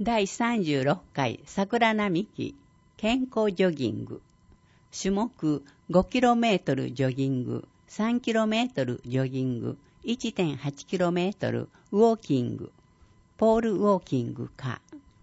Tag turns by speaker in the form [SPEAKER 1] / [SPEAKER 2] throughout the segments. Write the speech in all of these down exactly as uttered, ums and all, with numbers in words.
[SPEAKER 1] だいさんじゅうろっかい桜並木健康ジョギング。種目 ごキロメートル ジョギング、さんキロメートル ジョギング、いってんはちキロメートル ウォーキング、ポールウォーキングか。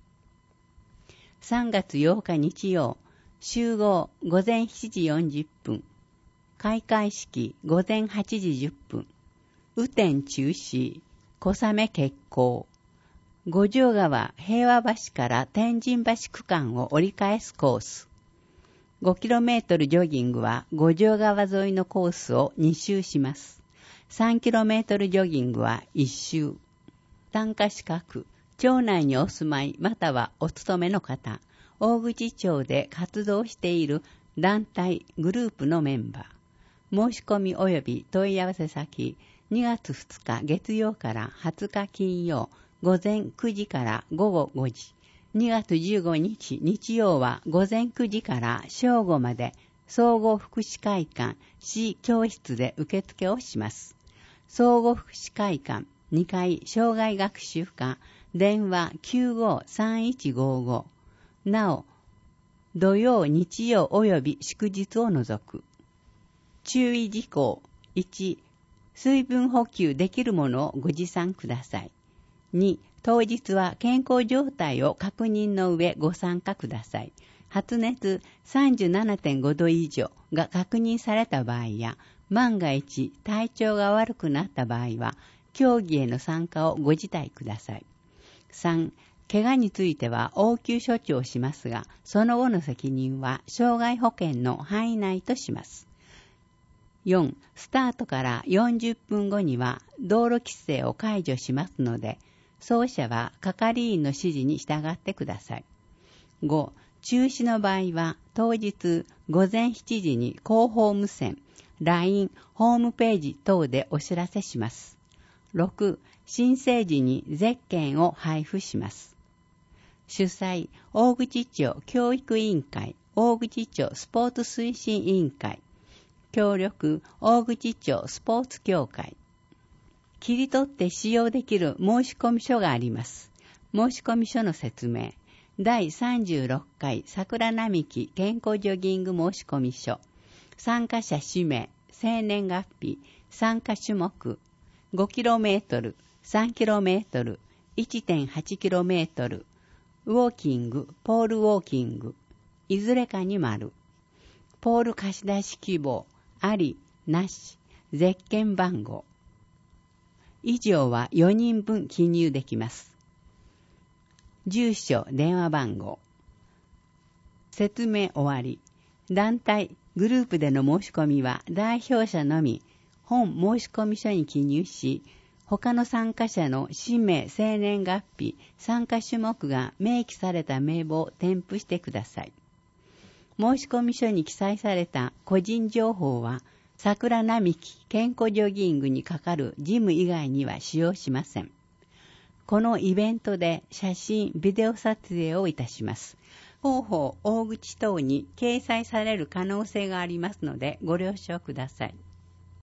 [SPEAKER 1] さんがつようか日曜、集合ごぜんしちじよんじゅっぷん、開会式ごぜんはちじじゅっぷん、雨天中止、小雨決行、五条川平和橋から天神橋区間を折り返すコース。ごキロメートル ジョギングは五条川沿いのコースをに周します。さんキロメートル ジョギングはいち周。参加資格、町内にお住まいまたはお勤めの方、大口町で活動している団体グループのメンバー。申し込み及び問い合わせ先、にがつふつか月曜からはつか金曜、午前くじから午後ごじ。にがつじゅうごにち日曜は午前くじから正午まで総合福祉会館市教室で受付をします。総合福祉会館にかい障害学習課電話 きゅうごさんいちごご。なお、土曜、日曜及び祝日を除く。注意事項。いち、水分補給できるものをご持参ください。に、当日は健康状態を確認の上ご参加ください。発熱 さんじゅうななてんご 度以上が確認された場合や、万が一体調が悪くなった場合は、競技への参加をご辞退ください。さん、怪我については応急処置をしますが、その後の責任は障害保険の範囲内とします。よん、スタートからよんじゅっぷんごには道路規制を解除しますので、走者は係員の指示に従ってください。ご、中止の場合は当日ごぜんしちじに広報無線、ライン、ホームページ等でお知らせします。ろく、申請時にゼッケンを配布します。主催、大口町教育委員会、大口町スポーツ推進委員会。協力、大口町スポーツ協会。切り取って使用できる申込書があります。申込書の説明。だいさんじゅうろっかい桜並木健康ジョギング申込書。参加者氏名、生年月日、参加種目、ごキロメートル、さんキロメートル、いってんはちキロメートル、ウォーキング、ポールウォーキング、いずれかに丸。ポール貸し出し希望、あり、なし、ゼッケン番号。以上はよにんぶん記入できます。住所、電話番号。説明終わり。団体、グループでの申し込みは代表者のみ本申込書に記入し、他の参加者の氏名、生年月日、参加種目が明記された名簿を添付してください。申込書に記載された個人情報は、桜並木健康ジョギングにかかる事務以外には使用しません。このイベントで写真、ビデオ撮影をいたします。広報、大口等に掲載される可能性がありますのでご了承ください。